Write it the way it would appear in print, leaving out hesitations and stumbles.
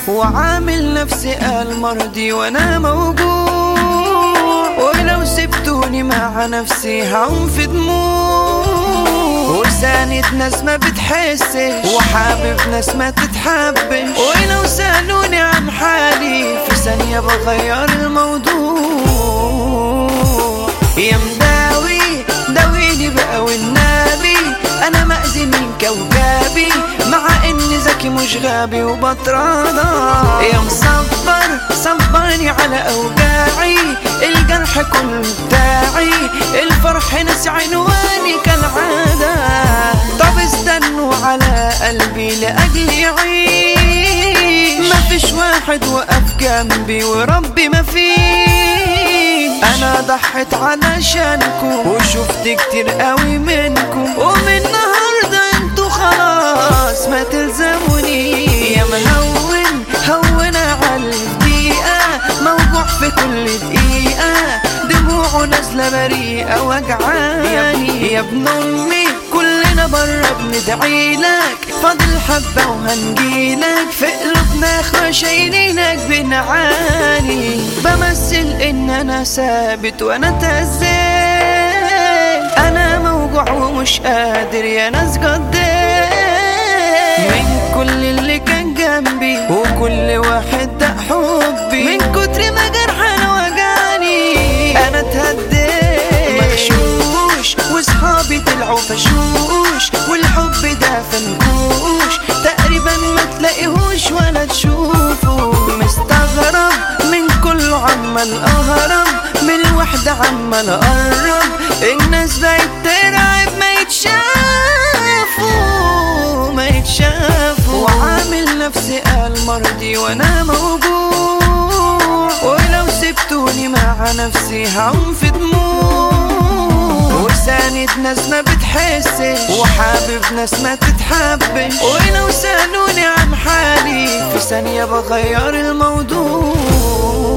وعامل نفسي المرضي وانا موجوع، ولو سبتوني مع نفسي هعوم في دموع، وساند ناس ما بتحسش وحابب ناس ما تتحبش، ولو سألوني عن حالي في ثانية بغير الموضوع. يا مداوي داويني بقى والنبي، انا مأذي من كوكبي مع اني ذكي مش غبي وبتراضى. يا مصبر صبرني على اوجاعي، الجرح كله بتاعي، الفرح نسي عنواني كالعادة. طب استنوا على قلبي لأجلي يعيش، مفيش واحد وقف جنبي وربي مفيش. انا ضحيت علشانكم وشفت كتير قوي منكم، ومن النهارده انتوا خلاص ما تلزموني. يا مهون هونا على الدقيقة، موجوع في كل دقيقة، دموعه نازلة بريئة وجعاني. يا ابن امي كلنا برا بندعيلك، فاضل حبة وهنجيلك، في قلوبنا اخوة شايلينك بنعاني. بمثل ان انا ثابت وانا اتهزيت، انا موجوع ومش قادر يا ناس قديت من كل اللي كان جنبي، وكل واحد ده حبي، من كتر ما جرحنا وجاني انا اتهديت. مغشوش واصحابي طلعوا فشوش، والحب ده فنكوش تقريبا ما تلاقيهوش ولا تشوفه. مستغرب من كله عمال اهرب، من الوحدة عمال اقرب، الناس بقت ترعب ما يتشافوا ما يتشافوا. وعامل نفسي المرضي وانا موجوع، ولو سبتوني مع نفسي هعوم في دموع، وساند ناس ما بتحسش وحابب ناس ما تتحبش، ولو سألوني عن حالي في ثانية بغير الموضوع.